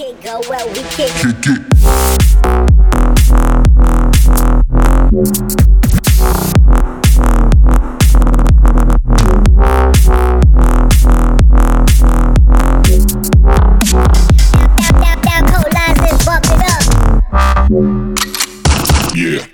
can't go well, we can't Kick it. down cold lines and bump it up. Yeah.